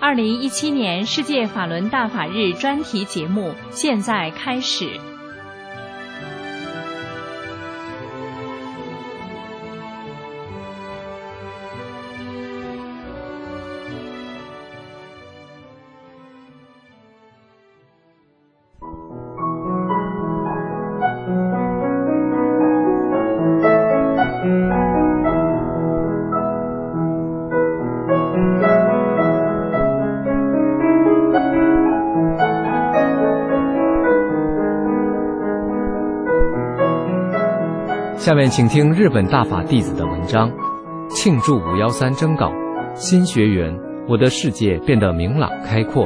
2017年世界法轮大法日专题节目现在开始。 下面请听日本大法弟子的文章，庆祝513征稿，新学员，我的世界变得明朗开阔。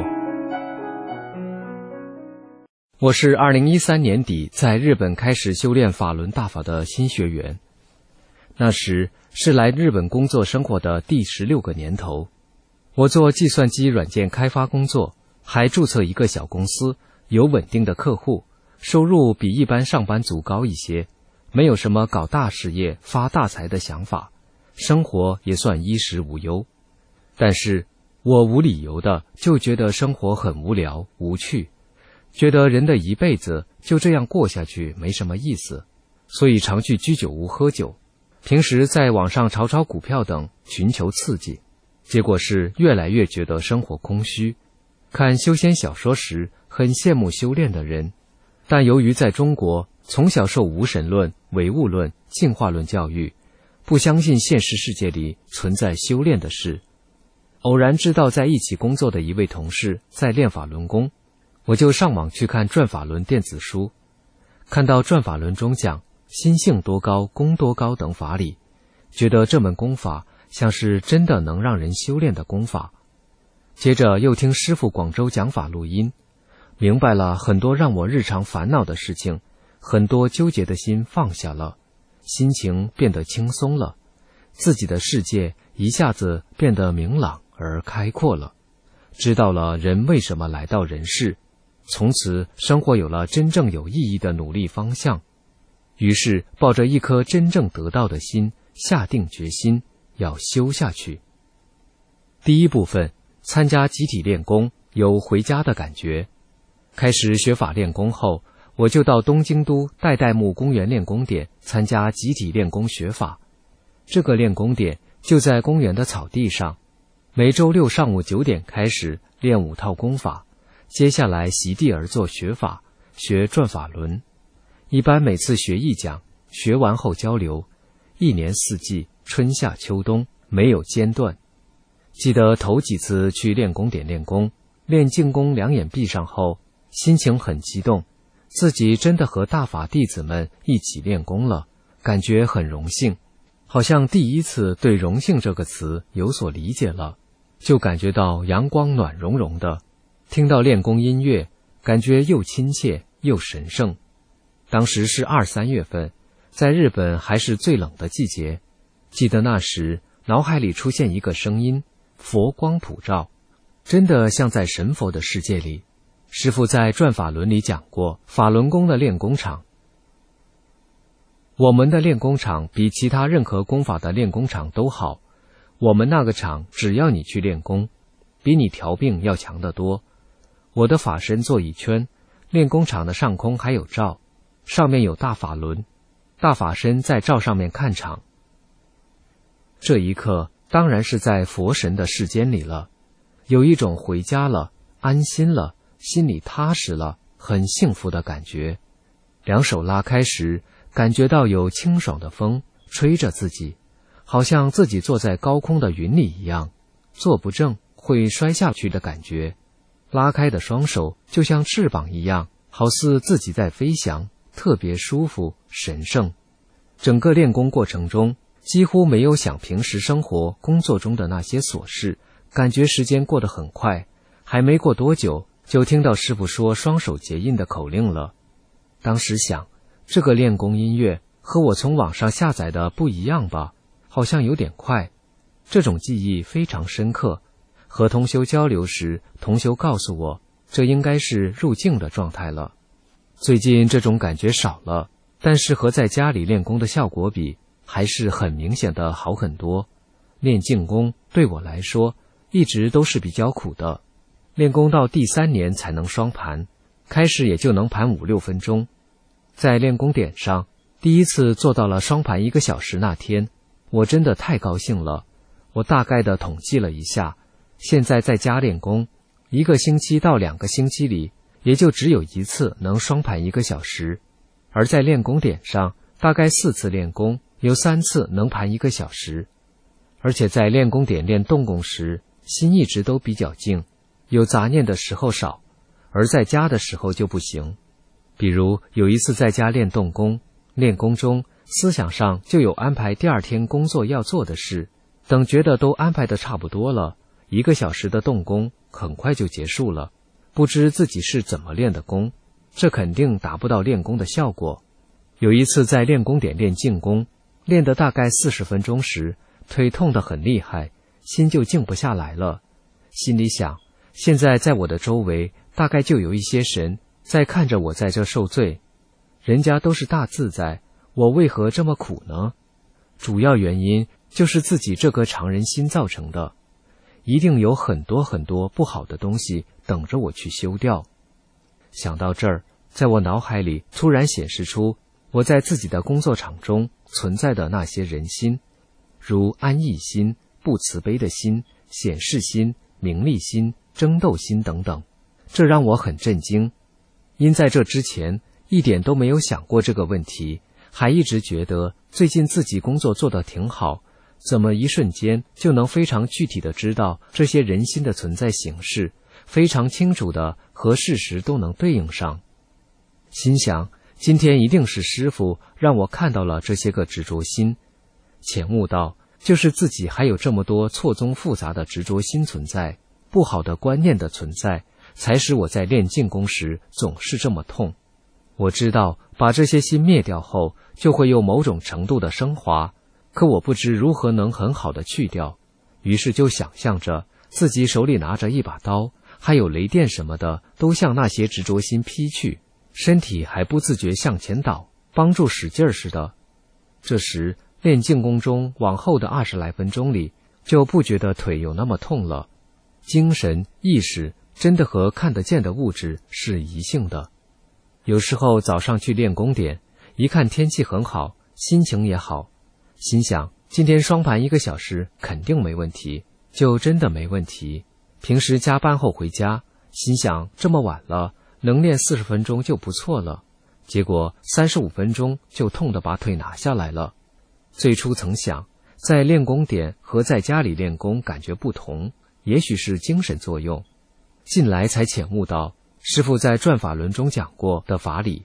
我是2013年底在日本开始修炼法轮大法的新学员，那时是来日本工作生活的第16个年头。我做计算机软件开发工作，还注册一个小公司，有稳定的客户，收入比一般上班族高一些，没有什么搞大事业发大财的想法，生活也算衣食无忧。但是我无理由的就觉得生活很无聊无趣，觉得人的一辈子就这样过下去没什么意思，所以常去居酒屋喝酒，平时在网上炒炒股票等寻求刺激。结果是越来越觉得生活空虚。看修仙小说时很羡慕修炼的人，但由于在中国从小受无神论、唯物论、进化论教育，不相信现实世界里存在修炼的事。偶然知道在一起工作的一位同事在练法轮功，我就上网去看转法轮电子书，看到转法轮中讲心性多高功多高等法理，觉得这门功法像是真的能让人修炼的功法。接着又听师父广州讲法录音，明白了很多让我日常烦恼的事情，很多纠结的心放下了，心情变得轻松了，自己的世界一下子变得明朗而开阔了，知道了人为什么来到人世，从此生活有了真正有意义的努力方向。于是抱着一颗真正得到的心，下定决心要修下去。第一部分，参加集体练功，有回家的感觉。开始学法练功后，我就到东京都代代木公园练功点参加集体练功学法。这个练功点就在公园的草地上，每周六上午9点开始练5套功法，接下来席地而坐学法，学转法轮。一般每次学一讲，学完后交流，一年四季，春夏秋冬，没有间断。记得头几次去练功点练功，练静功2眼闭上后，心情很激动，自己真的和大法弟子们一起练功了，感觉很荣幸，好像第一次对荣幸这个词有所理解了，就感觉到阳光暖融融的，听到练功音乐，感觉又亲切又神圣。当时是2、3月份，在日本还是最冷的季节，记得那时脑海里出现一个声音，佛光普照，真的像在神佛的世界里。师父在转法轮里讲过法轮功的练功场，我们的练功场比其他任何功法的练功场都好，我们那个场只要你去练功，比你调病要强得多。我的法身做一圈，练功场的上空还有罩，上面有大法轮，大法身在罩上面看场。这一刻当然是在佛神的世间里了，有一种回家了，安心了，心里踏实了，很幸福的感觉。两手拉开时，感觉到有清爽的风吹着自己，好像自己坐在高空的云里一样，坐不正会摔下去的感觉。拉开的双手就像翅膀一样，好似自己在飞翔，特别舒服神圣。整个练功过程中几乎没有想平时生活工作中的那些琐事，感觉时间过得很快，还没过多久就听到师父说双手结印的口令了。当时想，这个练功音乐和我从网上下载的不一样吧，好像有点快。这种记忆非常深刻，和同修交流时，同修告诉我，这应该是入境的状态了。最近这种感觉少了，但是和在家里练功的效果比，还是很明显的好很多。练静功对我来说， 一直都是比较苦的。练功到第3年才能双盘，开始也就能盘5-6分钟。在练功点上，第一次做到了双盘1个小时那天，我真的太高兴了。我大概的统计了一下，现在在家练功，1个星期到2个星期里，也就只有1次能双盘1个小时。而在练功点上，大概4次练功，有3次能盘1个小时。而且在练功点练动功时，心一直都比较静，有杂念的时候少，而在家的时候就不行。比如有一次在家练动功，练功中思想上就有安排第2天工作要做的事，等觉得都安排得差不多了，1个小时的动功很快就结束了，不知自己是怎么练的功，这肯定达不到练功的效果。有一次在练功点练静功，练得大概40分钟时，腿痛得很厉害，心就静不下来了。心里想，现在在我的周围大概就有一些神在看着我在这受罪，人家都是大自在，我为何这么苦呢？主要原因就是自己这个常人心造成的，一定有很多很多不好的东西等着我去修掉。想到这儿，在我脑海里突然显示出我在自己的工作场中存在的那些人心，如安逸心、不慈悲的心、显示心、名利心、争斗心等等，这让我很震惊。因在这之前一点都没有想过这个问题，还一直觉得最近自己工作做得挺好，怎么一瞬间就能非常具体的知道这些人心的存在形式，非常清楚的和事实都能对应上。心想，今天一定是师父让我看到了这些个执着心，潜悟到就是自己还有这么多错综复杂的执着心存在，不好的观念的存在，才使我在练静功时总是这么痛。我知道把这些心灭掉后就会有某种程度的升华，可我不知如何能很好的去掉，于是就想象着自己手里拿着一把刀，还有雷电什么的都向那些执着心劈去，身体还不自觉向前倒，帮助使劲似的。这时练静功中往后的20来分钟里，就不觉得腿有那么痛了。精神意识真的和看得见的物质是一性的。有时候早上去练功点，一看天气很好，心情也好，心想今天双盘1个小时肯定没问题，就真的没问题。平时加班后回家，心想这么晚了，能练40分钟就不错了，结果35分钟就痛得把腿拿下来了。最初曾想，在练功点和在家里练功感觉不同，也许是精神作用。近来才潜悟到师父在转法轮中讲过的法理。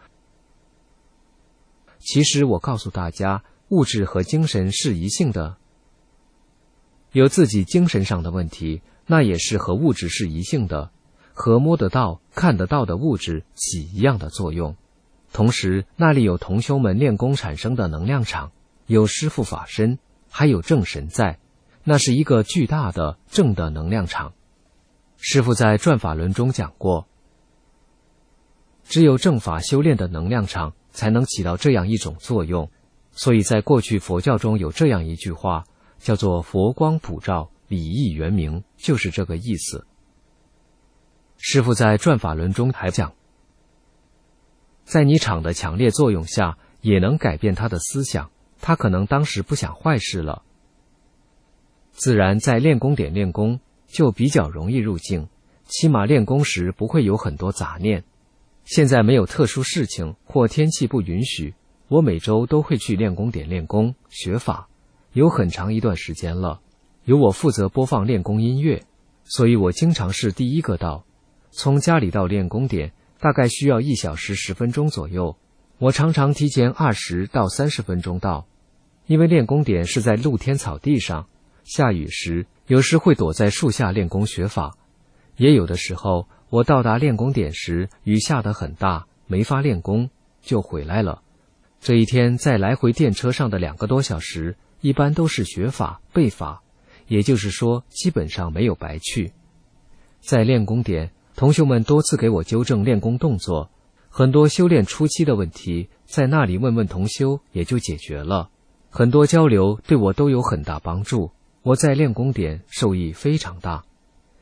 其实我告诉大家，物质和精神是一性的，有自己精神上的问题，那也是和物质是一性的，和摸得到、看得到的物质起一样的作用。同时那里有同修们练功产生的能量场，有师父法身，还有正神在，那是一个巨大的正的能量场。师父在转法轮中讲过，只有正法修炼的能量场才能起到这样一种作用，所以在过去佛教中有这样一句话，叫做佛光普照，理义圆明，就是这个意思。师父在转法轮中还讲，在你场的强烈作用下，也能改变他的思想，他可能当时不想坏事了。自然在练功点练功就比较容易入境，起码练功时不会有很多杂念。现在没有特殊事情或天气不允许，我每周都会去练功点练功学法，有很长一段时间了，由我负责播放练功音乐，所以我经常是第一个到。从家里到练功点大概需要1小时10分钟左右，我常常提前20到30分钟到，因为练功点是在露天草地上，下雨时有时会躲在树下练功学法，也有的时候我到达练功点时雨下得很大，没法练功，就回来了。这一天在来回电车上的2个多小时，一般都是学法背法，也就是说基本上没有白去。在练功点，同学们多次给我纠正练功动作，很多修炼初期的问题在那里问问同修也就解决了，很多交流对我都有很大帮助，我在练功点受益非常大。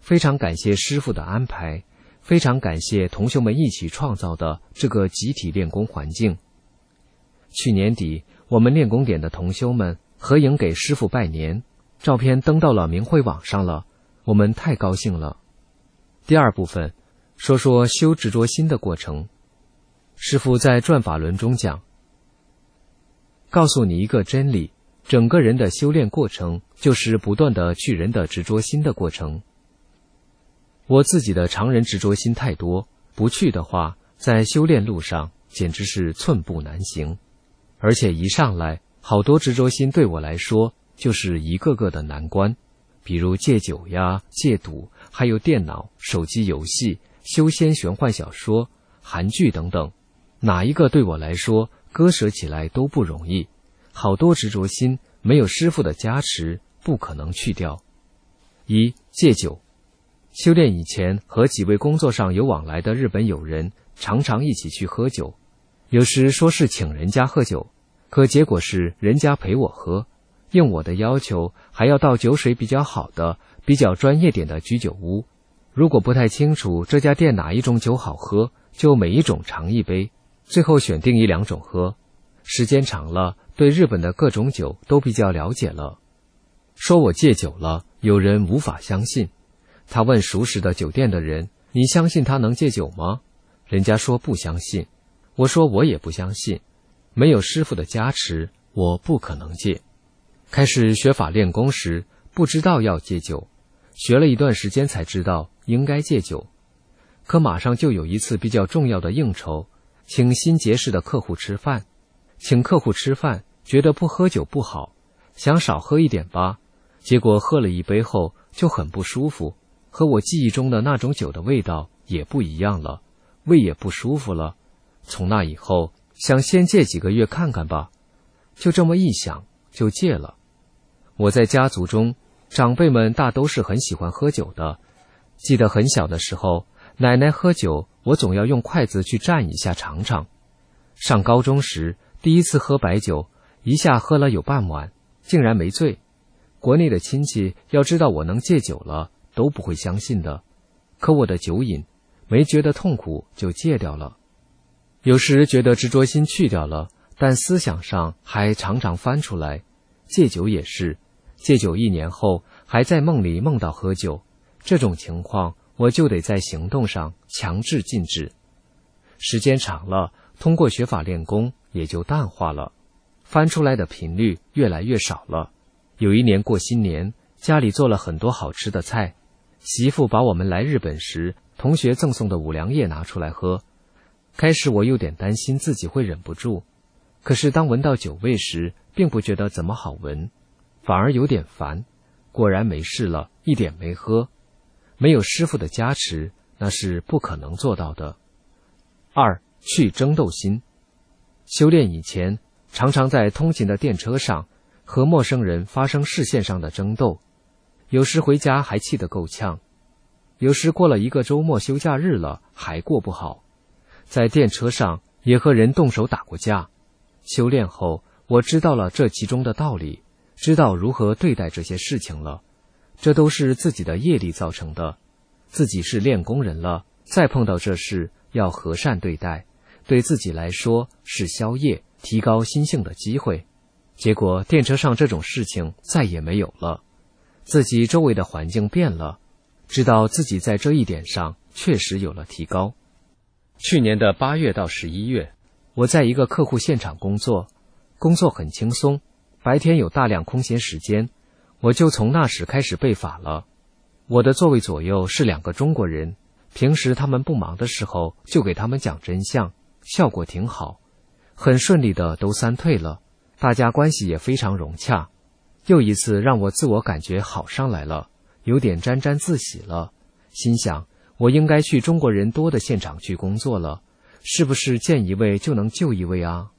非常感谢师傅的安排，非常感谢同学们一起创造的这个集体练功环境。去年底，我们练功点的同修们合影给师傅拜年，照片登到了明慧网上了，我们太高兴了。第二部分，说说修执着心的过程。师父在转法轮中讲，告诉你一个真理，整个人的修炼过程就是不断的去人的执着心的过程。我自己的常人执着心太多，不去的话，在修炼路上简直是寸步难行。而且一上来，好多执着心对我来说就是一个个的难关，比如戒酒呀、戒赌，还有电脑、手机游戏、修仙玄幻小说、韩剧等等，哪一个对我来说割舍起来都不容易。好多执着心没有师父的加持，不可能去掉。一、戒酒。修炼以前和几位工作上有往来的日本友人常常一起去喝酒，有时说是请人家喝酒，可结果是人家陪我喝，应我的要求还要到酒水比较好的、比较专业点的居酒屋。如果不太清楚这家店哪一种酒好喝，就每一种尝一杯，最后选定一两种喝。时间长了，对日本的各种酒都比较了解了。说我戒酒了，有人无法相信。他问熟识的酒店的人，你相信他能戒酒吗？人家说不相信。我说我也不相信，没有师父的加持，我不可能戒。开始学法练功时，不知道要戒酒，学了一段时间才知道应该戒酒。可马上就有一次比较重要的应酬，请新结识的客户吃饭。请客户吃饭，觉得不喝酒不好，想少喝一点吧，结果喝了一杯后就很不舒服，和我记忆中的那种酒的味道也不一样了，胃也不舒服了。从那以后，想先戒几个月看看吧，就这么一想就戒了。我在家族中，长辈们大都是很喜欢喝酒的。记得很小的时候，奶奶喝酒，我总要用筷子去蘸一下尝尝。上高中时，第一次喝白酒，一下喝了有半碗，竟然没醉。国内的亲戚要知道我能戒酒了，都不会相信的。可我的酒瘾，没觉得痛苦就戒掉了。有时觉得执着心去掉了，但思想上还常常翻出来。戒酒也是，戒酒1年后，还在梦里梦到喝酒，这种情况我就得在行动上强制禁止。时间长了，通过学法练功也就淡化了，翻出来的频率越来越少了。有一年过新年，家里做了很多好吃的菜，媳妇把我们来日本时同学赠送的五粮液拿出来喝。开始我有点担心自己会忍不住，可是当闻到酒味时，并不觉得怎么好闻，反而有点烦。果然没事了，一点没喝。没有师父的加持，那是不可能做到的。2、去争斗心。修炼以前，常常在通勤的电车上和陌生人发生视线上的争斗，有时回家还气得够呛，有时过了一个周末休假日了还过不好。在电车上也和人动手打过架。修炼后，我知道了这其中的道理，知道如何对待这些事情了。这都是自己的业力造成的，自己是练功人了，再碰到这事要和善对待，对自己来说是消业、提高心性的机会。结果电车上这种事情再也没有了，自己周围的环境变了，知道自己在这一点上确实有了提高。去年的8月到11月，我在一个客户现场工作很轻松，白天有大量空闲时间，我就从那时开始背法了。我的座位左右是2个中国人，平时他们不忙的时候就给他们讲真相，效果挺好，很顺利的都散退了，大家关系也非常融洽。又一次让我自我感觉好上来了，有点沾沾自喜了，心想我应该去中国人多的现场去工作了，是不是见一位就能救一位啊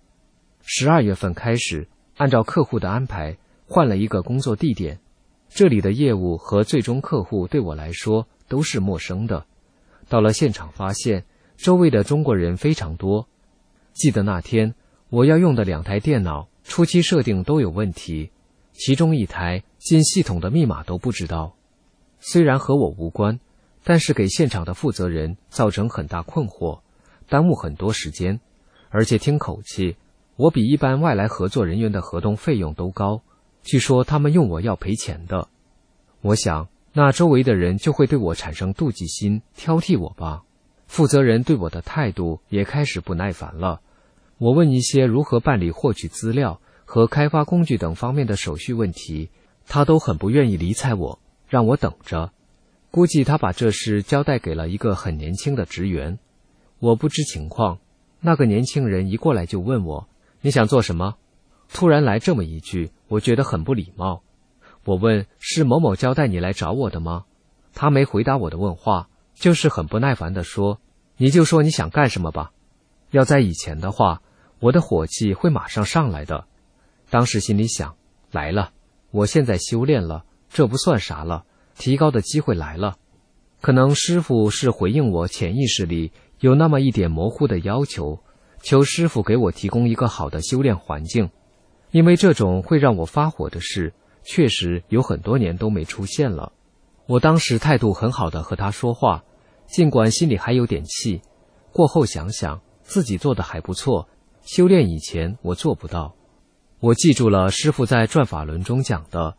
？12月份开始，按照客户的安排，换了一个工作地点。这里的业务和最终客户对我来说都是陌生的。到了现场发现，周围的中国人非常多。记得那天，我要用的2台电脑，初期设定都有问题，其中1台进系统的密码都不知道。 虽然和我无关，但是给现场的负责人造成很大困惑，耽误很多时间，而且听口气，我比一般外来合作人员的合同费用都高，据说他们用我要赔钱的。我想，那周围的人就会对我产生妒忌心，挑剔我吧。负责人对我的态度也开始不耐烦了。我问一些如何办理获取资料和开发工具等方面的手续问题，他都很不愿意理睬我，让我等着。估计他把这事交代给了一个很年轻的职员。我不知情况，那个年轻人一过来就问我，你想做什么？突然来这么一句，我觉得很不礼貌。我问，是某某交代你来找我的吗？他没回答我的问话，就是很不耐烦地说，你就说你想干什么吧。要在以前的话，我的火气会马上上来的。当时心里想，来了，我现在修炼了，这不算啥了，提高的机会来了。可能师父是回应我潜意识里有那么一点模糊的要求，求师父给我提供一个好的修炼环境。因为这种会让我发火的事，确实有很多年都没出现了。我当时态度很好的和他说话，尽管心里还有点气，过后想想自己做的还不错，修炼以前我做不到。我记住了师父在转法轮中讲的，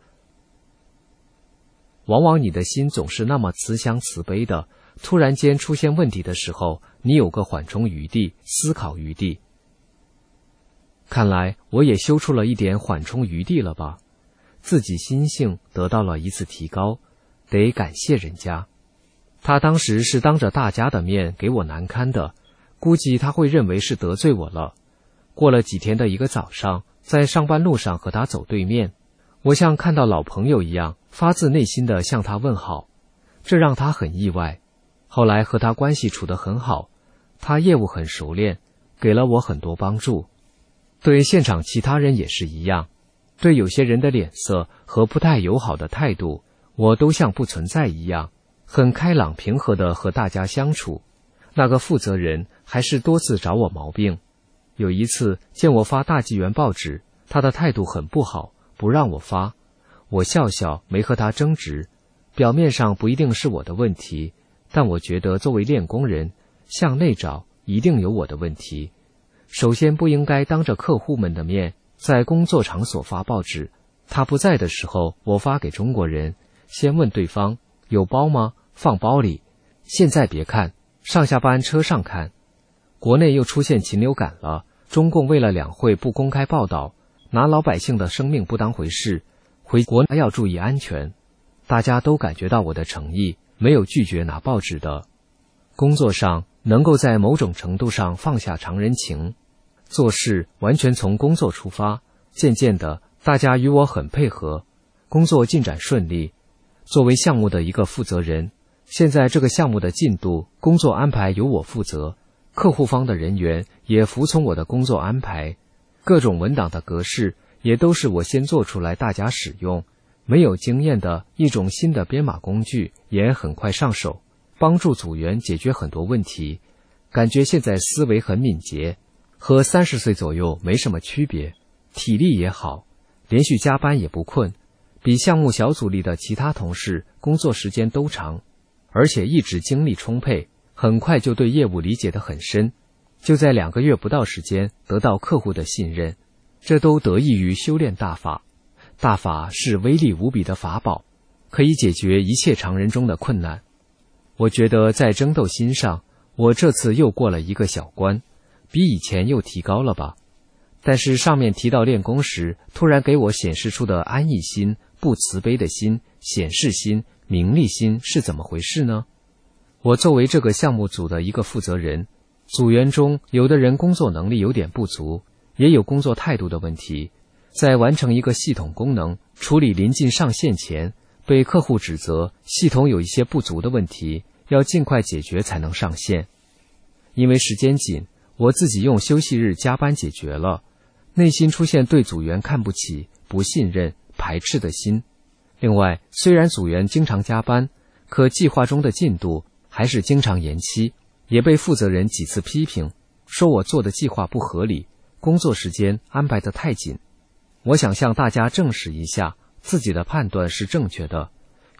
往往你的心总是那么慈祥慈悲的，突然间出现问题的时候，你有个缓冲余地，思考余地。看来我也修出了一点缓冲余地了吧，自己心性得到了一次提高，得感谢人家。他当时是当着大家的面给我难堪的，估计他会认为是得罪我了。过了几天的一个早上，在上班路上和他走对面，我像看到老朋友一样，发自内心的向他问好，这让他很意外。后来和他关系处得很好，他业务很熟练，给了我很多帮助。对现场其他人也是一样，对有些人的脸色和不太友好的态度，我都像不存在一样，很开朗平和地和大家相处。那个负责人还是多次找我毛病。有一次见我发大纪元报纸，他的态度很不好，不让我发。我笑笑，没和他争执。表面上不一定是我的问题，但我觉得作为练功人，向内找一定有我的问题。首先不应该当着客户们的面在工作场所发报纸，他不在的时候我发给中国人，先问对方有包吗？放包里。现在别看，上下班车上看。国内又出现禽流感了，中共为了两会不公开报道，拿老百姓的生命不当回事，回国还要注意安全。大家都感觉到我的诚意，没有拒绝拿报纸的。工作上能够在某种程度上放下常人情，做事完全从工作出发，渐渐的大家与我很配合，工作进展顺利。作为项目的一个负责人，现在这个项目的进度、工作安排由我负责，客户方的人员也服从我的工作安排，各种文档的格式也都是我先做出来大家使用，没有经验的一种新的编码工具也很快上手，帮助组员解决很多问题，感觉现在思维很敏捷，和30岁左右没什么区别，体力也好，连续加班也不困，比项目小组里的其他同事工作时间都长，而且一直精力充沛，很快就对业务理解得很深，就在2个月不到时间得到客户的信任，这都得益于修炼大法。大法是威力无比的法宝，可以解决一切常人中的困难。我觉得在争斗心上，我这次又过了一个小关，比以前又提高了吧。但是上面提到练功时，突然给我显示出的安逸心、不慈悲的心、显示心、名利心是怎么回事呢？我作为这个项目组的一个负责人，组员中有的人工作能力有点不足，也有工作态度的问题，在完成一个系统功能、处理临近上线前，被客户指责系统有一些不足的问题，要尽快解决才能上线。因为时间紧，我自己用休息日加班解决了，内心出现对组员看不起、不信任、排斥的心。另外，虽然组员经常加班，可计划中的进度还是经常延期，也被负责人几次批评，说我做的计划不合理，工作时间安排得太紧。我想向大家证实一下，自己的判断是正确的。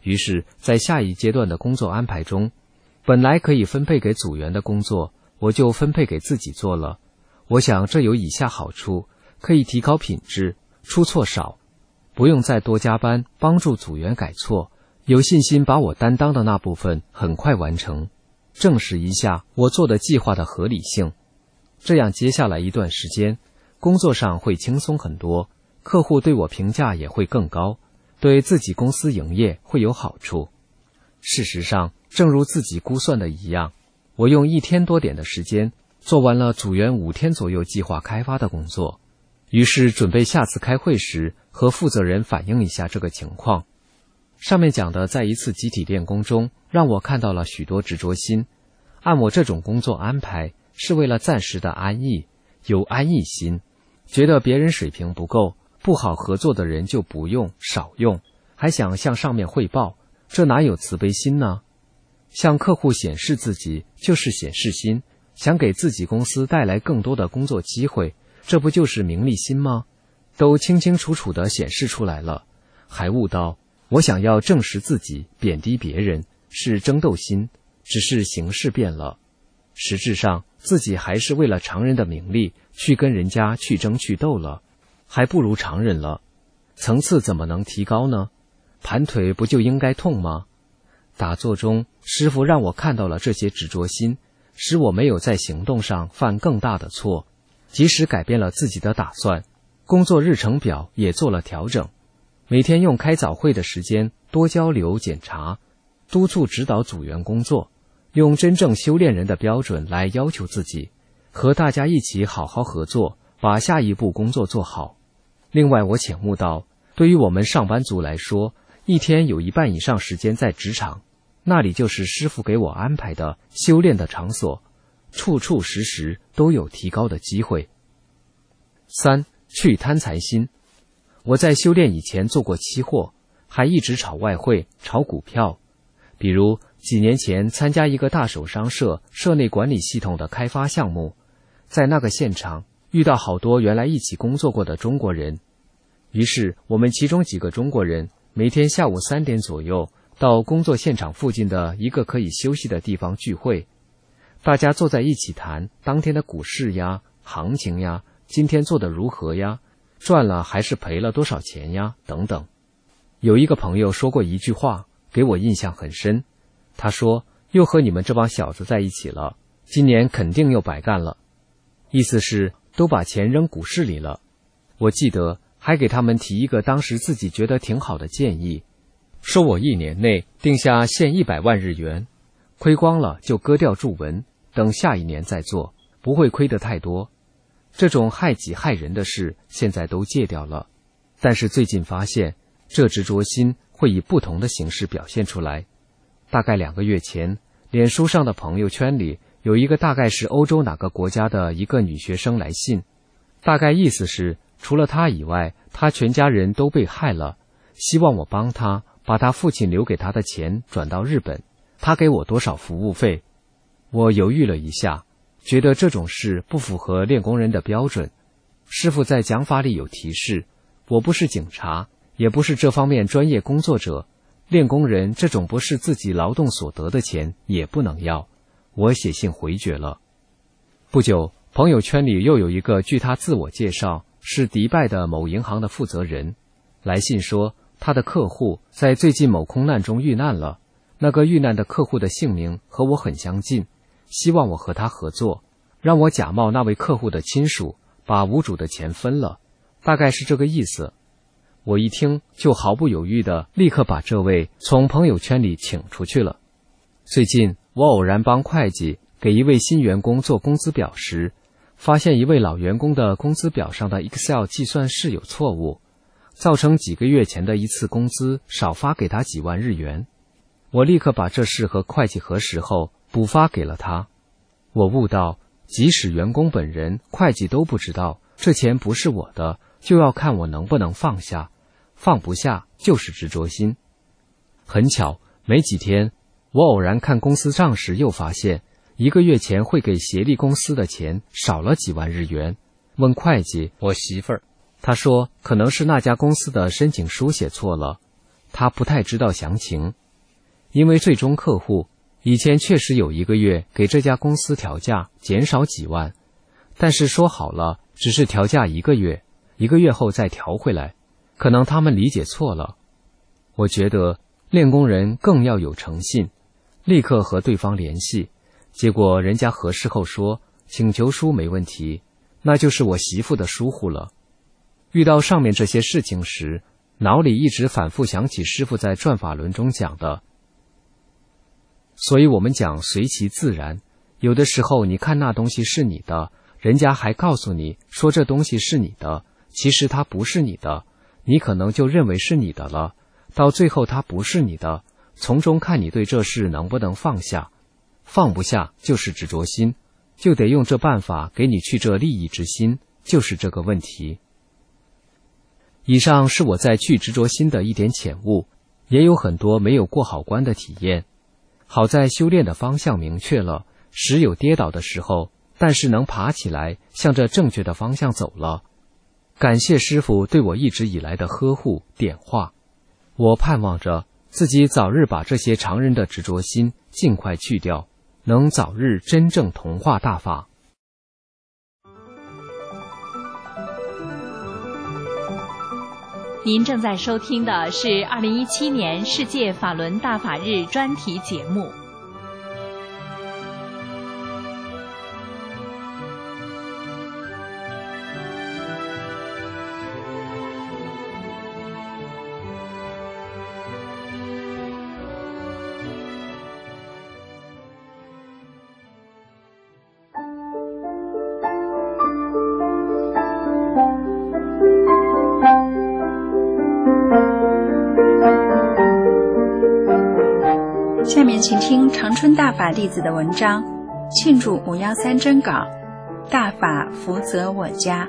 于是在下一阶段的工作安排中，本来可以分配给组员的工作，我就分配给自己做了。我想这有以下好处：可以提高品质，出错少，不用再多加班帮助组员改错，有信心把我担当的那部分很快完成，证实一下我做的计划的合理性。这样接下来一段时间，工作上会轻松很多，客户对我评价也会更高，对自己公司营业会有好处。事实上，正如自己估算的一样，我用1天多点的时间做完了组员5天左右计划开发的工作，于是准备下次开会时和负责人反映一下这个情况。上面讲的在一次集体练功中，让我看到了许多执着心。按我这种工作安排，是为了暂时的安逸，有安逸心，觉得别人水平不够，不好合作的人就不用，少用，还想向上面汇报，这哪有慈悲心呢？向客户显示自己就是显示心，想给自己公司带来更多的工作机会，这不就是名利心吗？都清清楚楚地显示出来了，还悟到我想要证实自己，贬低别人，是争斗心，只是形式变了。实质上自己还是为了常人的名利去跟人家去争去斗了，还不如常人了。层次怎么能提高呢？盘腿不就应该痛吗？打坐中，师父让我看到了这些执着心，使我没有在行动上犯更大的错，即使改变了自己的打算，工作日程表也做了调整。每天用开早会的时间多交流检查，督促指导组员工作，用真正修炼人的标准来要求自己，和大家一起好好合作，把下一步工作做好。另外我潜悟到，对于我们上班族来说，一天有1半以上时间在职场，那里就是师父给我安排的修炼的场所，处处时时都有提高的机会。3. 去贪财心。我在修炼以前做过期货，还一直炒外汇、炒股票。比如几年前参加一个大手商社内管理系统的开发项目，在那个现场遇到好多原来一起工作过的中国人，于是我们其中几个中国人每天下午3点左右到工作现场附近的一个可以休息的地方聚会，大家坐在一起谈当天的股市呀、行情呀，今天做得如何呀，赚了还是赔了多少钱呀，等等。有一个朋友说过一句话，给我印象很深。他说，又和你们这帮小子在一起了，今年肯定又白干了。意思是都把钱扔股市里了。我记得还给他们提一个当时自己觉得挺好的建议，说我1年内定下限100万日元，亏光了就割掉注文，等下一年再做，不会亏得太多。这种害己害人的事现在都戒掉了，但是最近发现这执着心会以不同的形式表现出来。大概2个月前，脸书上的朋友圈里有一个大概是欧洲哪个国家的一个女学生来信，大概意思是除了她以外，她全家人都被害了，希望我帮她把她父亲留给她的钱转到日本，她给我多少服务费。我犹豫了一下，觉得这种事不符合练功人的标准。师父在讲法里有提示，我不是警察，也不是这方面专业工作者，练功人这种不是自己劳动所得的钱也不能要。我写信回绝了。不久，朋友圈里又有一个据他自我介绍是迪拜的某银行的负责人，来信说他的客户在最近某空难中遇难了，那个遇难的客户的姓名和我很相近，希望我和他合作，让我假冒那位客户的亲属，把无主的钱分了，大概是这个意思。我一听就毫不犹豫地立刻把这位从朋友圈里请出去了。最近我偶然帮会计给一位新员工做工资表时，发现一位老员工的工资表上的 Excel 计算式有错误，造成几个月前的一次工资少发给他几万日元。我立刻把这事和会计核实后补发给了他。我悟到，即使员工本人、会计都不知道这钱不是我的，就要看我能不能放下，放不下就是执着心。很巧，没几天，我偶然看公司账时又发现1个月前汇给协力公司的钱少了几万日元。问会计，我媳妇儿，她说可能是那家公司的申请书写错了。 他不太知道详情，因为最终客户以前确实有1个月给这家公司调价减少几万，但是说好了只是调价1个月，1个月后再调回来，可能他们理解错了。我觉得练功人更要有诚信，立刻和对方联系，结果人家核实后说请求书没问题，那就是我媳妇的疏忽了。遇到上面这些事情时，脑里一直反复想起师父在转法轮中讲的，所以我们讲随其自然，有的时候你看那东西是你的，人家还告诉你说这东西是你的，其实它不是你的，你可能就认为是你的了，到最后它不是你的，从中看你对这事能不能放下，放不下就是执着心，就得用这办法给你去这利益之心，就是这个问题。以上是我在去执着心的一点浅悟，也有很多没有过好关的体验。好在修炼的方向明确了，时有跌倒的时候，但是能爬起来，向着正确的方向走了。感谢师父对我一直以来的呵护点化，我盼望着自己早日把这些常人的执着心尽快去掉，能早日真正同化大法。 您正在收听的是2017年世界法轮大法日专题节目。 下面请听长春大法弟子的文章，庆祝513真稿，大法福泽我家。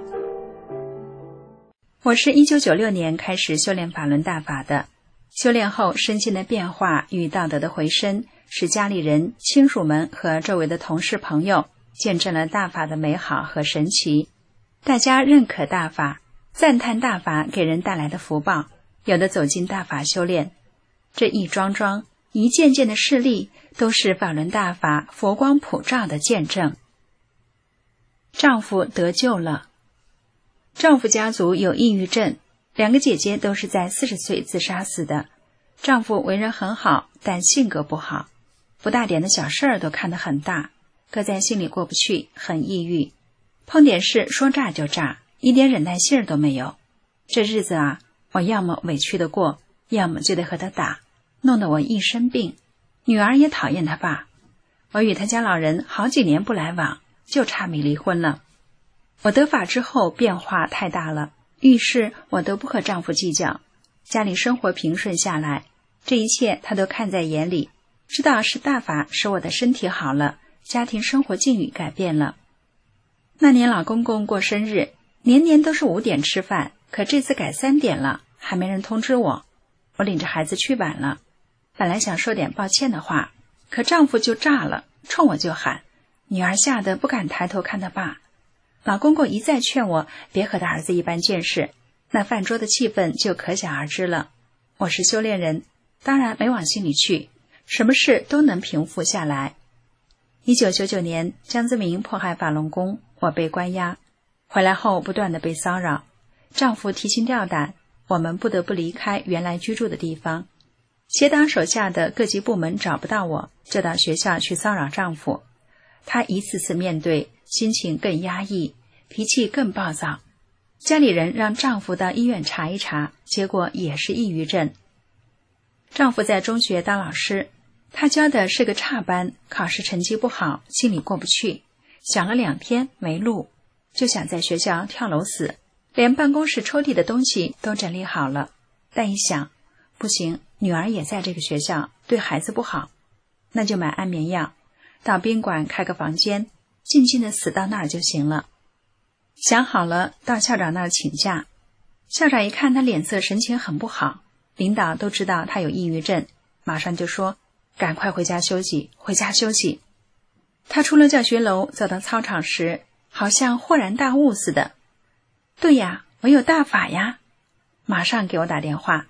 我是1996年开始修炼法轮大法的，修炼后身心的变化与道德的回升，使家里人、亲属们和周围的同事朋友见证了大法的美好和神奇。大家认可大法，赞叹大法给人带来的福报，有的走进大法修炼，这一桩桩一件件的事例都是法轮大法佛光普照的见证。丈夫得救了。丈夫家族有抑郁症，2个姐姐都是在40岁自杀死的。丈夫为人很好，但性格不好，不大点的小事儿都看得很大，搁在心里过不去，很抑郁，碰点事说炸就炸，一点忍耐性都没有。这日子啊，我要么委屈的过，要么就得和他打，弄得我一身病。女儿也讨厌他爸，我与他家老人好几年不来往，就差没离婚了。我得法之后变化太大了，遇事我都不和丈夫计较，家里生活平顺下来，这一切他都看在眼里，知道是大法使我的身体好了，家庭生活境遇改变了。那年老公公过生日，年年都是5点吃饭，可这次改3点了，还没人通知我。我领着孩子去晚了，本来想说点抱歉的话，可丈夫就炸了，冲我就喊，女儿吓得不敢抬头看他爸。老公公一再劝我别和他儿子一般见识，那饭桌的气氛就可想而知了。我是修炼人，当然没往心里去，什么事都能平复下来。1999年江泽民迫害法轮功，我被关押，回来后不断的被骚扰，丈夫提心吊胆，我们不得不离开原来居住的地方。协党手下的各级部门找不到我，就到学校去骚扰丈夫。他一次次面对，心情更压抑，脾气更暴躁。家里人让丈夫到医院查一查，结果也是抑郁症。丈夫在中学当老师，他教的是个差班，考试成绩不好，心里过不去，想了2天没录，就想在学校跳楼死，连办公室抽屉的东西都整理好了，但一想不行，女儿也在这个学校，对孩子不好，那就买安眠药，到宾馆开个房间，静静的死到那儿就行了。想好了，到校长那儿请假。校长一看他脸色神情很不好，领导都知道他有抑郁症，马上就说赶快回家休息，回家休息。他出了教学楼，走到操场时，好像豁然大悟似的。对呀，我有大法呀！马上给我打电话，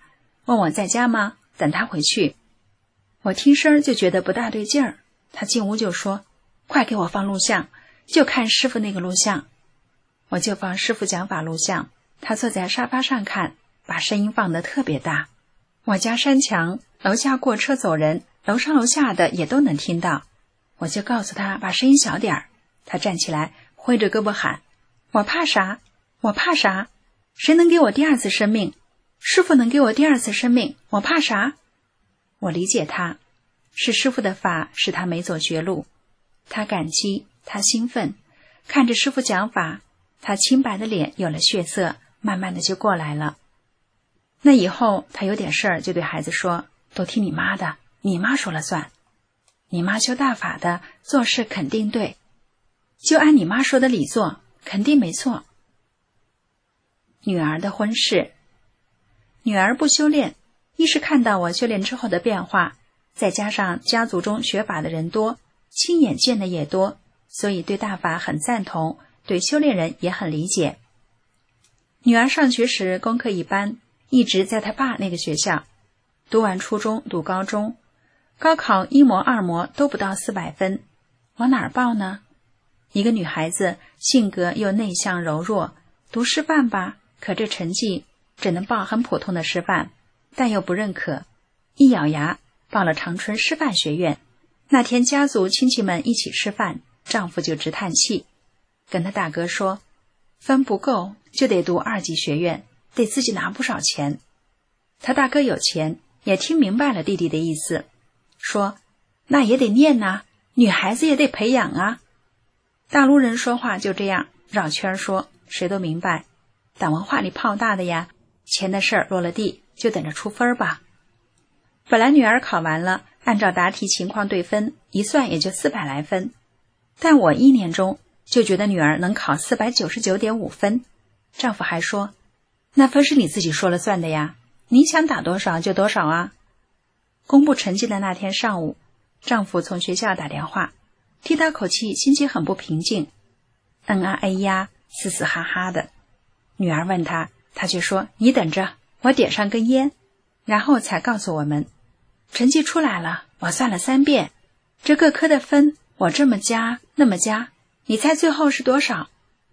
问我在家吗？等他回去。我听声就觉得不大对劲儿，他进屋就说，快给我放录像，就看师傅那个录像。我就放师傅讲法录像，他坐在沙发上看，把声音放得特别大。我家山墙，楼下过车走人，楼上楼下的也都能听到。我就告诉他把声音小点儿，他站起来挥着胳膊喊，我怕啥？我怕啥？谁能给我第二次生命？师傅能给我第二次生命，我怕啥？我理解他，是师傅的法使他没走绝路。他感激，他兴奋，看着师傅讲法，他清白的脸有了血色，慢慢的就过来了。那以后他有点事儿就对孩子说，都听你妈的，你妈说了算。你妈修大法的，做事肯定对，就按你妈说的理做，肯定没错。女儿的婚事，女儿不修炼，一是看到我修炼之后的变化，再加上家族中学法的人多，亲眼见的也多，所以对大法很赞同，对修炼人也很理解。女儿上学时功课一般，一直在她爸那个学校，读完初中读高中，高考1模2模都不到400分，往哪儿报呢？一个女孩子性格又内向柔弱，读师范吧，可这成绩只能报很普通的师范，但又不认可，一咬牙报了长春师范学院。那天家族亲戚们一起吃饭，丈夫就直叹气，跟他大哥说，分不够就得读2级学院，得自己拿不少钱。他大哥有钱，也听明白了弟弟的意思，说那也得念啊，女孩子也得培养啊。大陆人说话就这样绕圈说，谁都明白，党文化里泡大的呀，钱的事儿落了地，就等着出分吧。本来女儿考完了，按照答题情况对分，一算也就400来分，但我1年中就觉得女儿能考499.5分。丈夫还说，那分是你自己说了算的呀，你想打多少就多少啊。公布成绩的那天上午，丈夫从学校打电话，听他口气心情很不平静，嗯啊哎呀，嘶嘶哈哈的。女儿问他，他却说，你等着，我点上根烟。然后才告诉我们，成绩出来了，我算了3遍，这各科的分我这么加那么加，你猜最后是多少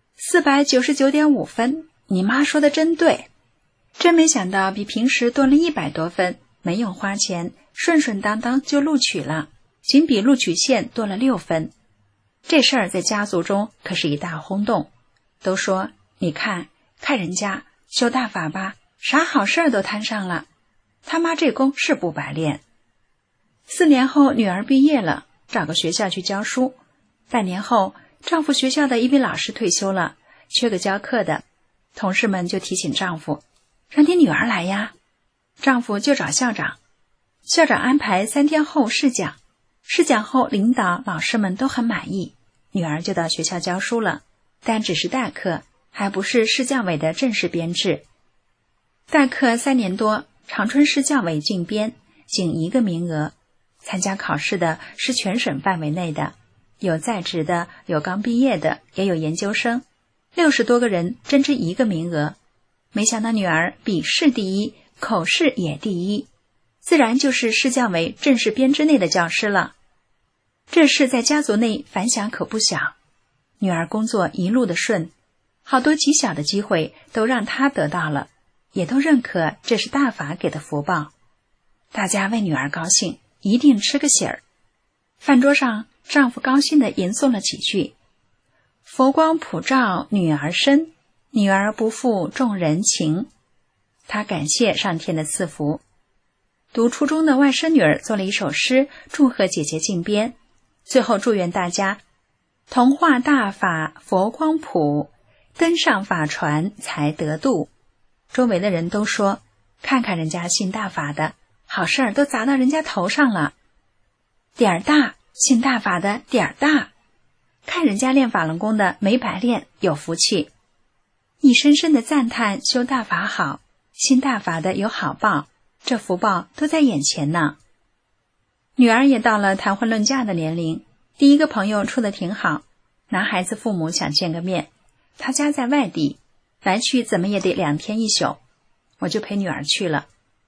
？499.5分，你妈说的真对。真没想到比平时多了100多分，没用花钱，顺顺当当就录取了，仅比录取线多了6分。这事儿在家族中可是一大轰动，都说你看人家修大法吧，啥好事儿都摊上了，他妈这功是不白练。4年后女儿毕业了，找个学校去教书，半年后丈夫学校的一位老师退休了，缺个教课的，同事们就提醒丈夫，让你女儿来呀。丈夫就找校长，校长安排3天后试讲，试讲后领导老师们都很满意，女儿就到学校教书了，但只是代课，还不是市教委的正式编制。代课3年多，长春市教委竞编，仅1个名额，参加考试的是全省范围内的，有在职的，有刚毕业的，也有研究生，60多个人争这1个名额。没想到女儿笔试第一，口试也第一，自然就是市教委正式编制内的教师了。这事在家族内反响可不小，女儿工作一路的顺，好多极小的机会都让她得到了，也都认可这是大法给的福报。大家为女儿高兴，一定吃个喜儿。饭桌上，丈夫高兴地吟诵了几句，佛光普照女儿身，女儿不负众人情。他感谢上天的赐福。读初中的外甥女儿做了一首诗，祝贺姐姐竞编，最后祝愿大家同化大法佛光普，登上法船才得度。周围的人都说，看看人家信大法的，好事儿都砸到人家头上了。点儿大，信大法的点儿大，看人家练法轮功的没白练，有福气。一声声的赞叹修大法好，信大法的有好报，这福报都在眼前呢。女儿也到了谈婚论嫁的年龄，第一个朋友处得挺好，男孩子父母想见个面，他家在外地，来去怎么也得2天1宿，我就陪女儿去了。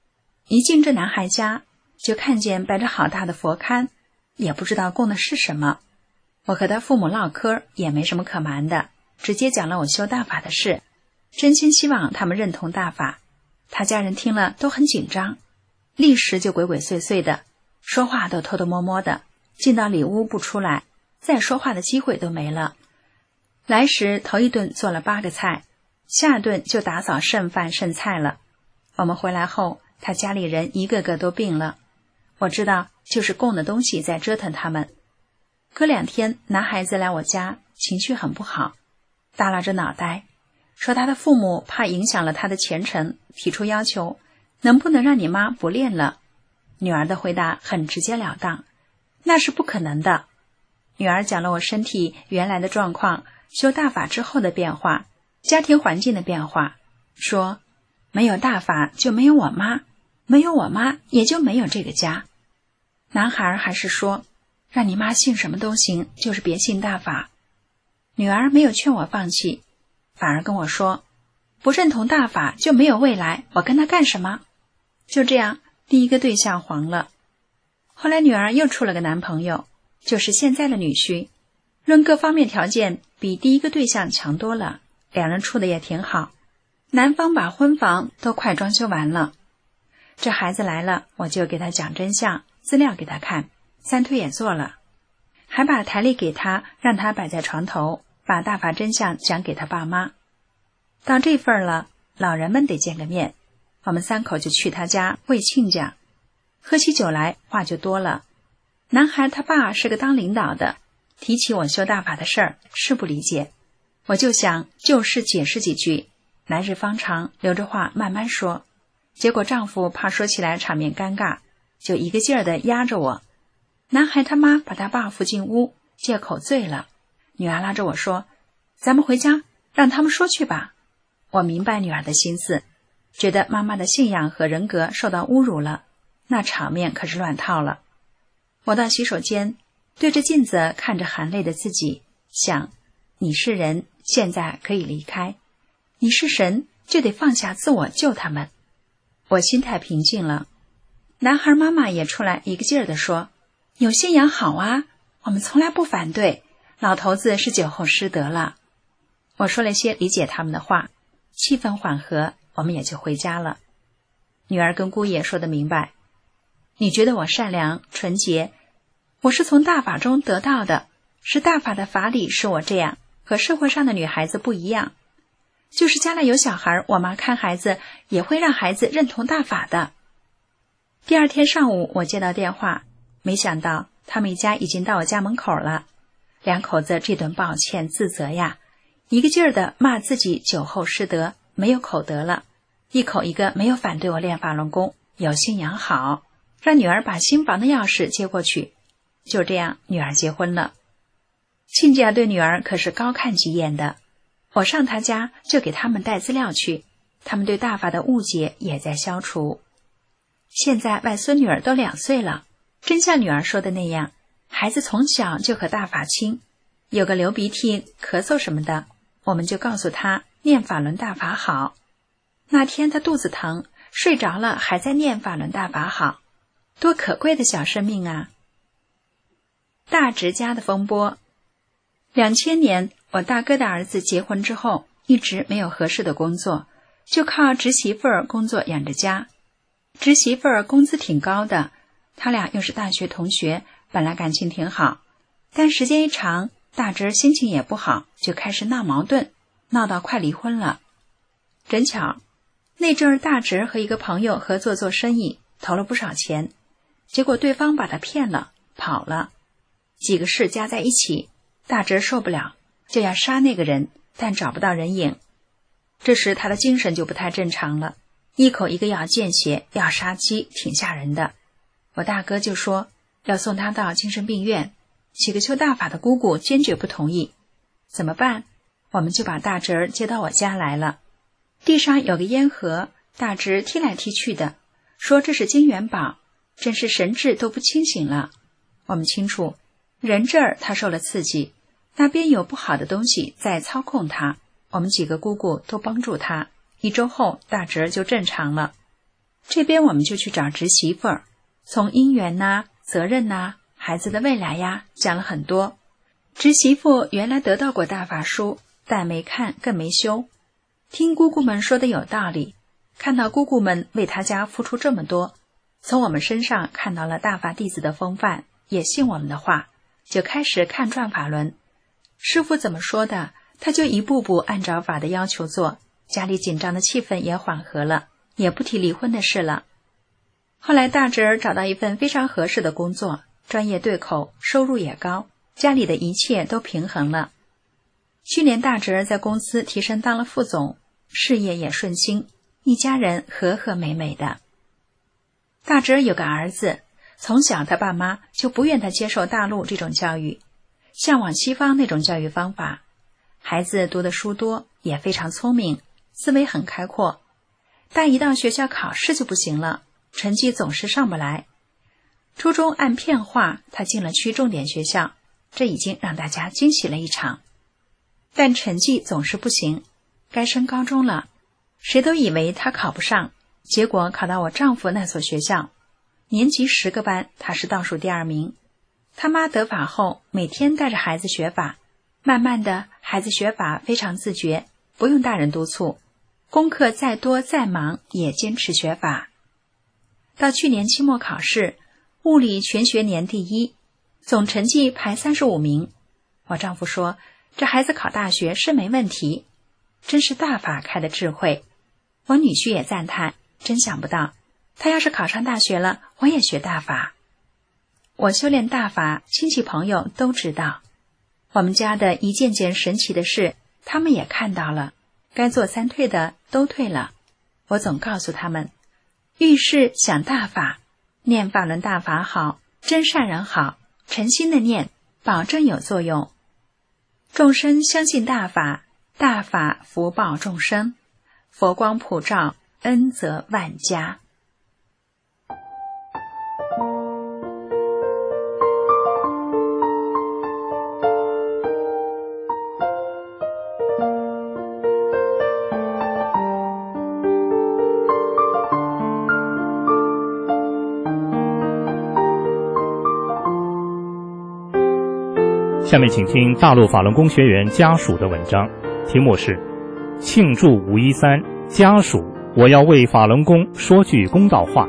一进这男孩家，就看见摆着好大的佛龛，也不知道供的是什么。我和他父母唠嗑，也没什么可瞒的，直接讲了我修大法的事，真心希望他们认同大法。他家人听了都很紧张，立时就鬼鬼祟祟的，说话都偷偷摸摸的，进到里屋不出来，再说话的机会都没了。来时头一顿做了8个菜，下顿就打扫剩饭剩菜了。我们回来后，他家里人一个个都病了，我知道就是供的东西在折腾他们。隔2天，男孩子来我家，情绪很不好，耷拉着脑袋，说他的父母怕影响了他的前程，提出要求，能不能让你妈不练了？女儿的回答很直截了当，那是不可能的。女儿讲了我身体原来的状况，修大法之后的变化，家庭环境的变化，说没有大法就没有我妈，没有我妈也就没有这个家。男孩还是说，让你妈信什么都行，就是别信大法。女儿没有劝我放弃，反而跟我说，不认同大法就没有未来，我跟他干什么？就这样，第一个对象黄了。后来女儿又处了个男朋友，就是现在的女婿，论各方面条件比第一个对象强多了，两人处的也挺好。男方把婚房都快装修完了。这孩子来了，我就给他讲真相，资料给他看，3推也做了，还把台历给他，让他摆在床头，把大法真相讲给他爸妈。到这份了，老人们得见个面，我们3口就去他家为亲家。喝起酒来话就多了。男孩他爸是个当领导的，提起我修大法的事儿，是不理解。我就想就事解释几句，来日方长，留着话慢慢说。结果丈夫怕说起来场面尴尬，就一个劲儿地压着我。男孩他妈把他爸扶进屋，借口醉了。女儿拉着我说，咱们回家，让他们说去吧。我明白女儿的心思，觉得妈妈的信仰和人格受到侮辱了，那场面可是乱套了。我到洗手间，对着镜子看着含泪的自己，想，你是人，现在可以离开；你是神，就得放下自我救他们。我心态平静了。男孩妈妈也出来一个劲儿地说，有信仰好啊，我们从来不反对，老头子是酒后失德了。我说了些理解他们的话，气氛缓和，我们也就回家了。女儿跟姑爷说得明白，你觉得我善良纯洁，我是从大法中得到的，是大法的法理使我这样，和社会上的女孩子不一样。就是将来有小孩，我妈看孩子也会让孩子认同大法的。第2天上午，我接到电话，没想到他们一家已经到我家门口了。2口子这顿抱歉自责呀，一个劲儿的骂自己酒后失德，没有口德了，一口一个没有反对我练法轮功，有信仰好，让女儿把新房的钥匙接过去。就这样，女儿结婚了。亲家对女儿可是高看几眼的，我上他家就给他们带资料去，他们对大法的误解也在消除。现在外孙女儿都2岁了，真像女儿说的那样，孩子从小就和大法亲，有个流鼻涕咳嗽什么的，我们就告诉他念法轮大法好。那天他肚子疼，睡着了还在念法轮大法好，多可贵的小生命啊。大侄家的风波。2000年我大哥的儿子结婚之后，一直没有合适的工作，就靠侄媳妇儿工作养着家。侄媳妇儿工资挺高的，他俩又是大学同学，本来感情挺好，但时间一长，大侄心情也不好，就开始闹矛盾，闹到快离婚了。真巧，那阵儿大侄和一个朋友合作做生意，投了不少钱，结果对方把他骗了，跑了。几个事加在一起，大侄受不了，就要杀那个人，但找不到人影。这时他的精神就不太正常了，一口一个要见血，要杀鸡，挺吓人的。我大哥就说要送他到精神病院，几个修大法的姑姑坚决不同意。怎么办？我们就把大侄接到我家来了。地上有个烟盒，大侄踢来踢去的，说这是金元宝，真是神志都不清醒了。我们清楚，人这儿他受了刺激，那边有不好的东西在操控他，我们几个姑姑都帮助他，1周后大侄就正常了。 这边我们就去找侄媳妇儿，从姻缘呐、责任呐、孩子的未来呀讲了很多。侄媳妇原来得到过大法书，但没看更没修，听姑姑们说的有道理，看到姑姑们为她家付出这么多，从我们身上看到了大法弟子的风范，也信我们的话，就开始看转法轮。师父怎么说的，他就一步步按照法的要求做，家里紧张的气氛也缓和了，也不提离婚的事了。后来大侄儿找到一份非常合适的工作，专业对口，收入也高，家里的一切都平衡了。去年大侄儿在公司提升当了副总，事业也顺心，一家人和和美美的。大侄儿有个儿子，从小他爸妈就不愿他接受大陆这种教育，向往西方那种教育方法。孩子读的书多，也非常聪明，思维很开阔，但一到学校考试就不行了，成绩总是上不来。初中按片化，他进了区重点学校，这已经让大家惊喜了一场。但成绩总是不行，该升高中了，谁都以为他考不上，结果考到我丈夫那所学校，年级10个班他是倒数第2名。他妈得法后，每天带着孩子学法，慢慢的孩子学法非常自觉，不用大人督促，功课再多再忙也坚持学法。到去年期末考试，物理全学年第1，总成绩排35名。我丈夫说，这孩子考大学是没问题，真是大法开的智慧。我女婿也赞叹，真想不到，他要是考上大学了，我也学大法。我修炼大法，亲戚朋友都知道。我们家的一件件神奇的事，他们也看到了，该做3退的都退了。我总告诉他们，遇事想大法，念法轮大法好，真善人好，诚心的念，保证有作用。众生相信大法，大法福报众生，佛光普照，恩泽万家。 下面请听大陆法轮功学员家属的文章，题目是庆祝513，家属，我要为法轮功说句公道话。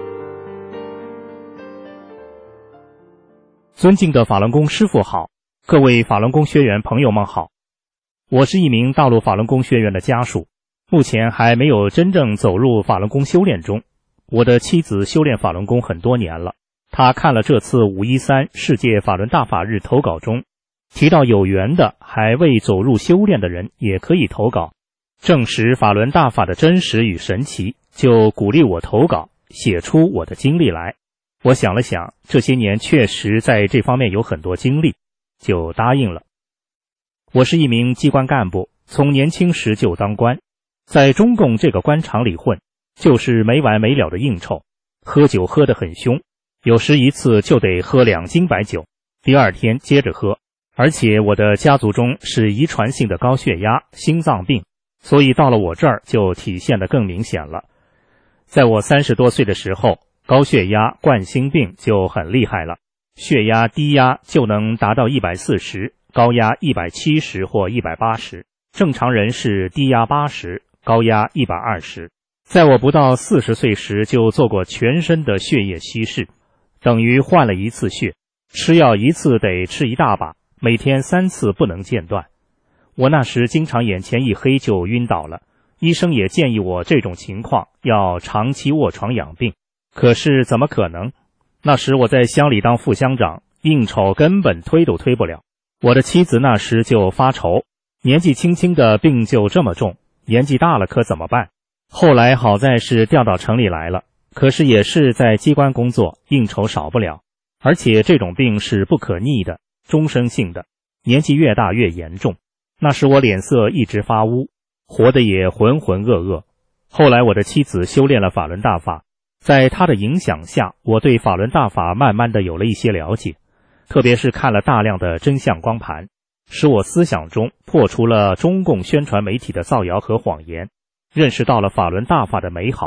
尊敬的法轮功师父好，各位法轮功学员朋友们好，我是一名大陆法轮功学员的家属，目前还没有真正走入法轮功修炼中。我的妻子修炼法轮功很多年了，她看了这次513世界法轮大法日投稿中提到有缘的还未走入修炼的人也可以投稿，证实法轮大法的真实与神奇，就鼓励我投稿，写出我的经历来。我想了想，这些年确实在这方面有很多经历，就答应了。我是一名机关干部，从年轻时就当官，在中共这个官场里混，就是没完没了的应酬，喝酒喝得很凶，有时一次就得喝2斤白酒，第2天接着喝。而且我的家族中是遗传性的高血压、心脏病，所以到了我这儿就体现得更明显了。在我30多岁的时候，高血压、冠心病就很厉害了，血压低压就能达到140，高压170或180，正常人是低压80，高压120。在我不到40岁时就做过全身的血液稀释，等于换了1次血，吃药1次得吃1大把，每天3次不能间断。我那时经常眼前一黑就晕倒了，医生也建议我这种情况要长期卧床养病，可是怎么可能？那时我在乡里当副乡长，应酬根本推都推不了。我的妻子那时就发愁，年纪轻轻的病就这么重，年纪大了可怎么办？后来好在是调到城里来了，可是也是在机关工作，应酬少不了，而且这种病是不可逆的，终生性的，年纪越大越严重。那时我脸色一直发乌，活得也浑浑噩噩。后来我的妻子修炼了法轮大法，在她的影响下，我对法轮大法慢慢的有了一些了解，特别是看了大量的真相光盘，使我思想中破除了中共宣传媒体的造谣和谎言，认识到了法轮大法的美好。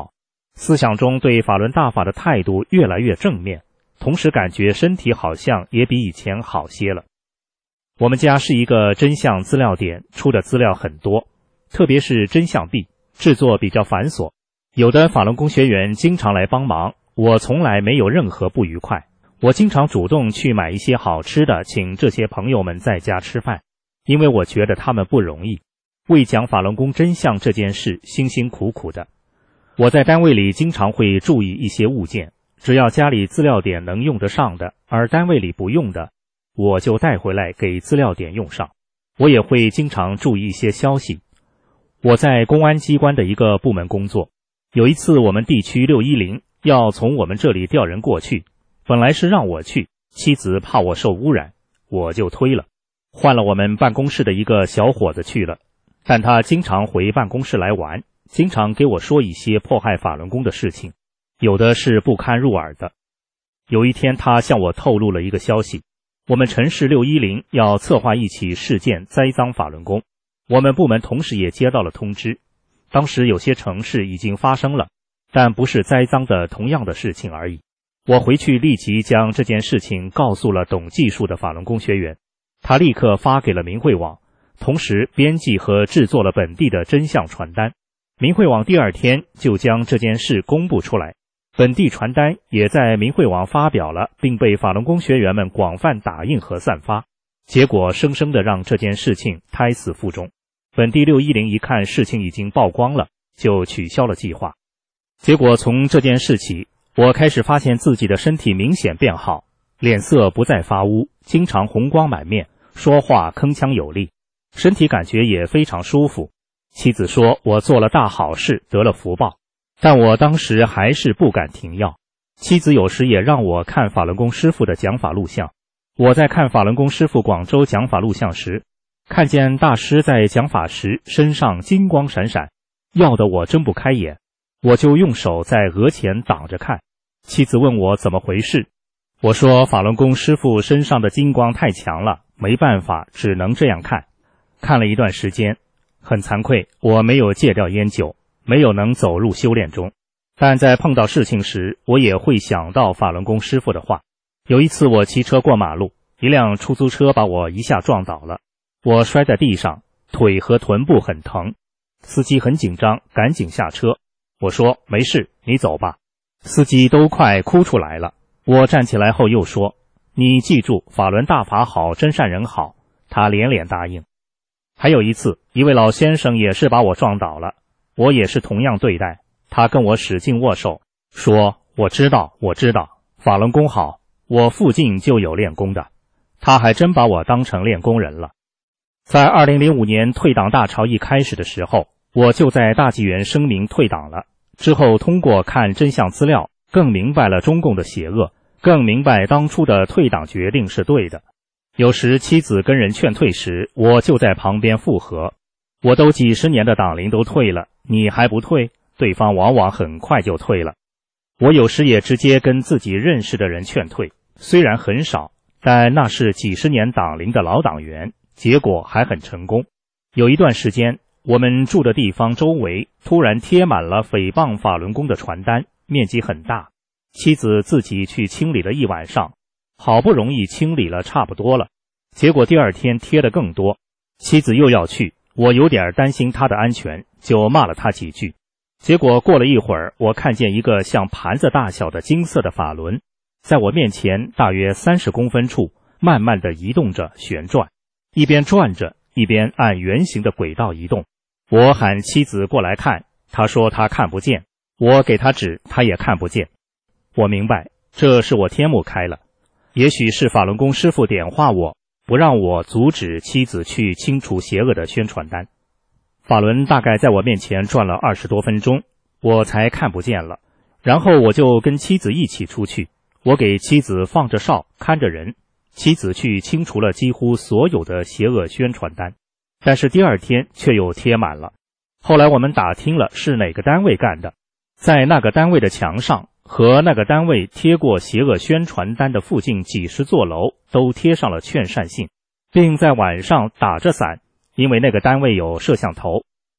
思想中对法轮大法的态度越来越正面，同时感觉身体好像也比以前好些了。我们家是一个真相资料点，出的资料很多，特别是真相币，制作比较繁琐，有的法轮功学员经常来帮忙，我从来没有任何不愉快。我经常主动去买一些好吃的，请这些朋友们在家吃饭，因为我觉得他们不容易，为讲法轮功真相这件事辛辛苦苦的。我在单位里经常会注意一些物件，只要家里资料点能用得上的，而单位里不用的，我就带回来给资料点用上。我也会经常注意一些消息。我在公安机关的一个部门工作，有一次我们地区610要从我们这里调人过去，本来是让我去，妻子怕我受污染，我就推了，换了我们办公室的一个小伙子去了。但他经常回办公室来玩，经常给我说一些迫害法轮功的事情，有的是不堪入耳的。有一天他向我透露了一个消息，我们城市610要策划一起事件栽赃法轮功，我们部门同时也接到了通知，当时有些城市已经发生了，但不是栽赃的同样的事情而已。我回去立即将这件事情告诉了懂技术的法轮功学员，他立刻发给了明慧网，同时编辑和制作了本地的真相传单。明慧网第二天就将这件事公布出来，本地传单也在明慧网发表了，并被法轮功学员们广泛打印和散发，结果生生的让这件事情胎死腹中。本地610一看事情已经曝光了，就取消了计划。结果从这件事起，我开始发现自己的身体明显变好，脸色不再发乌，经常红光满面，说话铿锵有力，身体感觉也非常舒服。妻子说我做了大好事，得了福报，但我当时还是不敢停药。妻子有时也让我看法轮功师傅的讲法录像。我在看法轮功师傅广州讲法录像时，看见大师在讲法时身上金光闪闪，要得我睁不开眼，我就用手在额前挡着看。妻子问我怎么回事，我说法轮功师傅身上的金光太强了，没办法，只能这样看。看了一段时间，很惭愧，我没有戒掉烟酒，没有能走入修炼中，但在碰到事情时，我也会想到法轮功师傅的话。有一次我骑车过马路，一辆出租车把我一下撞倒了，我摔在地上，腿和臀部很疼，司机很紧张，赶紧下车。我说没事，你走吧。司机都快哭出来了。我站起来后又说，你记住，法轮大法好，真善人好。他连连答应。还有一次，一位老先生也是把我撞倒了，我也是同样对待，他跟我使劲握手，说我知道，法轮功好，我附近就有练功的。他还真把我当成练功人了。在2005年退党大潮一开始的时候，我就在大纪元声明退党了。之后通过看真相资料，更明白了中共的邪恶，更明白当初的退党决定是对的。有时妻子跟人劝退时，我就在旁边附和，我都几十年的党龄都退了，你还不退？对方往往很快就退了。我有时也直接跟自己认识的人劝退，虽然很少，但那是几十年党龄的老党员，结果还很成功。有一段时间，我们住的地方周围突然贴满了诽谤法轮功的传单，面积很大。妻子自己去清理了一晚上，好不容易清理了差不多了，结果第二天贴的更多。妻子又要去，我有点担心她的安全，就骂了她几句。结果过了一会儿，我看见一个像盘子大小的金色的法轮，在我面前大约30公分处慢慢地移动着旋转，一边转着一边按圆形的轨道移动。我喊妻子过来看，她说她看不见，我给她指，她也看不见。我明白，这是我天目开了，也许是法轮功师傅点化我，不让我阻止妻子去清除邪恶的宣传单。法轮大概在我面前转了20多分钟，我才看不见了。然后我就跟妻子一起出去，我给妻子放着哨，看着人，妻子去清除了几乎所有的邪恶宣传单，但是第二天却又贴满了。后来我们打听了是哪个单位干的，在那个单位的墙上和那个单位贴过邪恶宣传单的附近几十座楼都贴上了劝善信，并在晚上打着伞，因为那个单位有摄像头，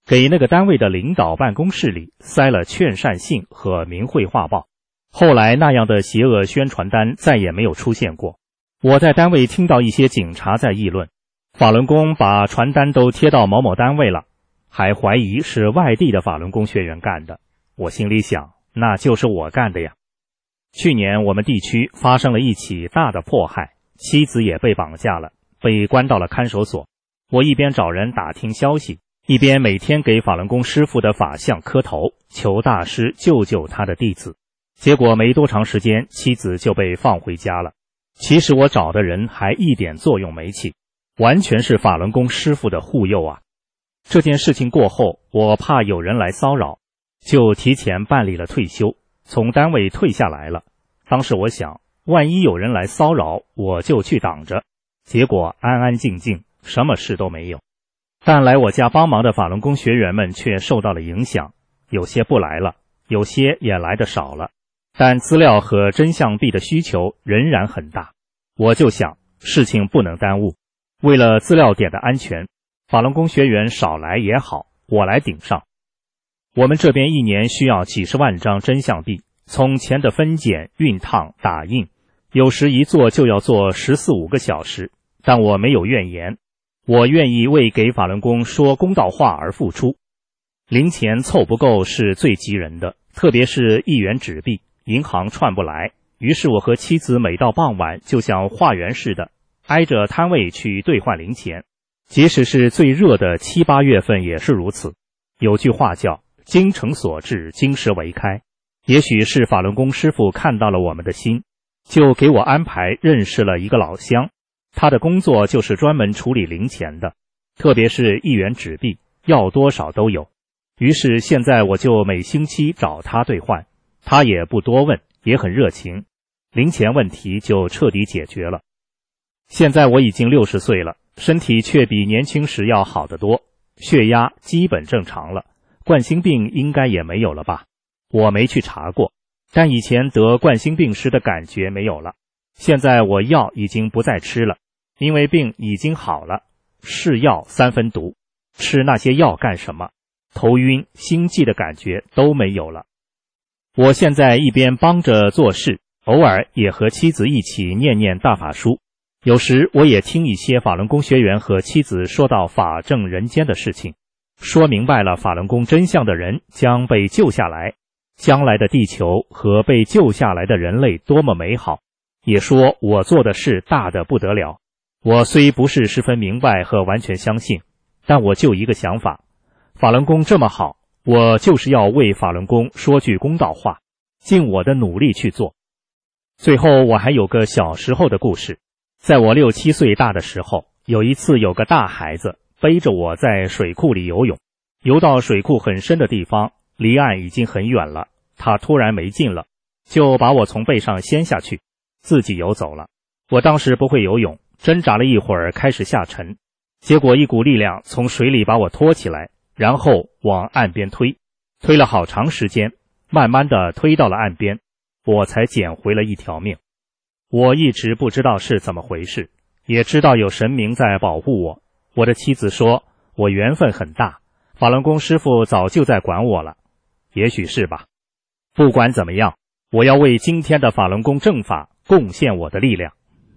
给那个单位的领导办公室里塞了劝善信和明慧画报。后来那样的邪恶宣传单再也没有出现过。我在单位听到一些警察在议论，法轮功把传单都贴到某某单位了，还怀疑是外地的法轮功学员干的。我心里想，那就是我干的呀。去年我们地区发生了一起大的迫害，妻子也被绑架了，被关到了看守所。我一边找人打听消息，一边每天给法轮功师父的法像磕头，求大师救救他的弟子。结果没多长时间，妻子就被放回家了。其实我找的人还一点作用没起，完全是法轮功师父的护佑啊。这件事情过后，我怕有人来骚扰，就提前办理了退休，从单位退下来了。当时我想，万一有人来骚扰，我就去挡着。结果安安静静，什么事都没有。但来我家帮忙的法轮功学员们却受到了影响，有些不来了，有些也来得少了。但资料和真相币的需求仍然很大，我就想事情不能耽误，为了资料点的安全，法轮功学员少来也好，我来顶上。我们这边一年需要几十万张真相币，从钱的分拣、熨烫、打印，有时一做就要做14-15个小时，但我没有怨言，我愿意为给法轮功说公道话而付出。零钱凑不够是最急人的，特别是1元纸币，银行串不来，于是我和妻子每到傍晚就像化缘似的，挨着摊位去兑换零钱。即使是最热的7、8月份也是如此。有句话叫精诚所至，金石为开。也许是法轮功师父看到了我们的心，就给我安排认识了一个老乡，他的工作就是专门处理零钱的，特别是1元纸币，要多少都有。于是现在我就每星期找他兑换，他也不多问，也很热情，零钱问题就彻底解决了。现在我已经60岁了，身体却比年轻时要好得多，血压基本正常了，冠心病应该也没有了吧？我没去查过，但以前得冠心病时的感觉没有了。现在我药已经不再吃了，因为病已经好了，是药3分毒，吃那些药干什么？头晕、心悸的感觉都没有了。我现在一边帮着做事，偶尔也和妻子一起念念大法书。有时我也听一些法轮功学员和妻子说到法正人间的事情，说明白了法轮功真相的人将被救下来，将来的地球和被救下来的人类多么美好，也说我做的事大得不得了。我虽不是十分明白和完全相信，但我就一个想法，法轮功这么好，我就是要为法轮功说句公道话，尽我的努力去做。最后我还有个小时候的故事。在我6、7岁大的时候，有一次有个大孩子背着我在水库里游泳，游到水库很深的地方，离岸已经很远了，他突然没劲了，就把我从背上掀下去，自己游走了。我当时不会游泳，挣扎了一会儿开始下沉，结果一股力量从水里把我拖起来，然后往岸边推了好长时间，慢慢的推到了岸边，我才捡回了一条命。我一直不知道是怎么回事，也知道有神明在保护我。我的妻子说我缘分很大，法轮功师父早就在管我了，也许是吧。不管怎么样，我要为今天的法轮功正法贡献我的力量。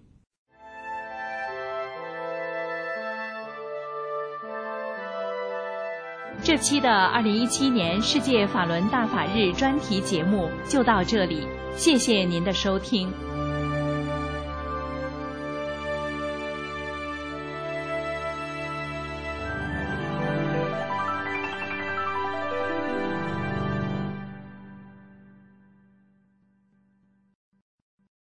这期的2017年世界法轮大法日专题节目就到这里，谢谢您的收听。